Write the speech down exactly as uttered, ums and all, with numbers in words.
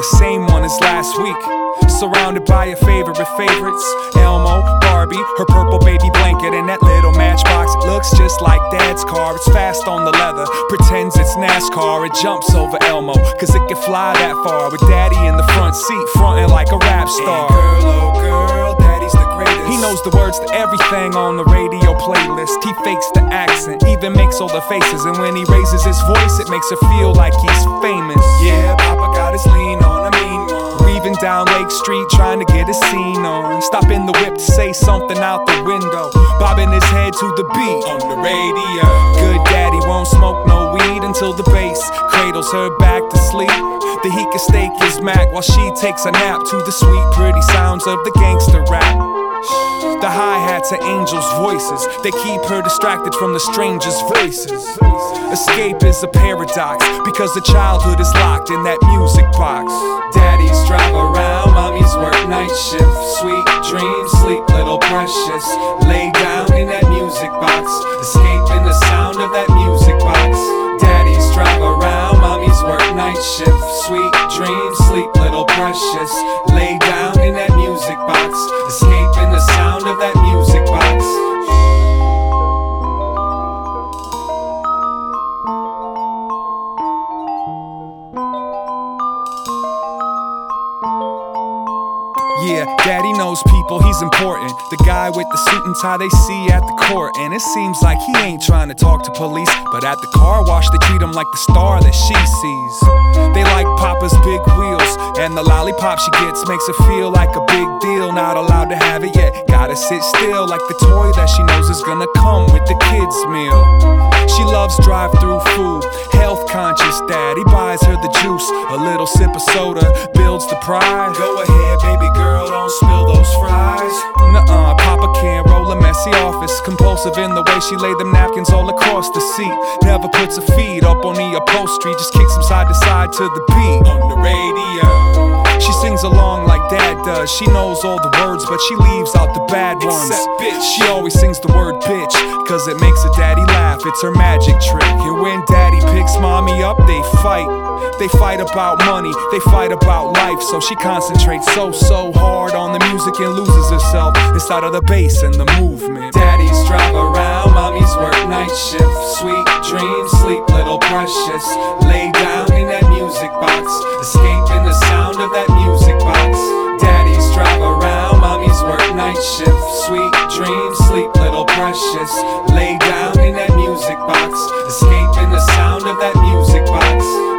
same one as last week. Surrounded by her favorite favorites, Elmo, Barbie, her purple baby blanket, and that little matchbox. It looks just like Dad's car. It's fast on the leather, pretends it's NASCAR. It jumps over Elmo, cause it can fly that far. With Daddy in the front seat, frontin' like a rap star. And girl, oh girl, Daddy's the greatest. He knows the words to everything on the radio playlist. He fakes the accent, even makes all the faces. And when he raises his voice, it makes her feel like he's famous. Yeah, Papa got his lean on, I mean one. Weaving down Lake Street, trying to get a scene on. Stopping the whip to say something out the window, bobbing his head to the beat on the radio. Good Daddy won't smoke no weed until the bass cradles her back to sleep. That he can stake his Mac while she takes a nap to the sweet, pretty sounds of the gangster rap. The hi-hats are angels' voices. They keep her distracted from the strangers' voices. Escape is a paradox, because the childhood is locked in that music box. Daddies drive around, mommies work night shift. Sweet dreams, sleep little precious. Lay down in that music box, escape in the sound of that music box. Daddies drive around, mommies work night shift. Sweet dreams, sleep little precious. Lay down in that music box, escape in the sound of that music box. Yeah, Daddy knows people, he's important. The guy with the suit and tie they see at the court. And it seems like he ain't trying to talk to police, but at the car wash they treat him like the star that she sees. They like Papa's big wheels, and the lollipop she gets makes her feel like a big deal. Not allowed to have it yet, gotta sit still, like the toy that she knows is gonna come with the kids' meal. She loves drive-thru food, health conscious. Daddy buys her the juice, a little sip of soda builds the pride. Go ahead, baby girl, don't spill those fries. Nuh-uh, Papa can't roll a messy office. Compulsive in the way she laid them napkins all across the seat. Never puts her feet up on the upholstery, just kicks them side to side to the beat on the radio. She sings along like Dad does. She knows all the words, but she leaves out the bad ones. Except bitch. She always sings the word bitch, cause it makes her daddy laugh. It's her magic trick. And when Daddy picks mommy up, they fight. They fight about money, they fight about life. So she concentrates so, so hard on the music and loses herself inside of the bass and the movement. Daddies drive around, mommies work night shift. Sweet dreams, sleep little precious. Lay down in that music box, escape in the sound of that music box. Daddies drive around, mommies work night shift. Sweet dreams, sleep little precious. Lay down in that music box, escape in the sound of that music box.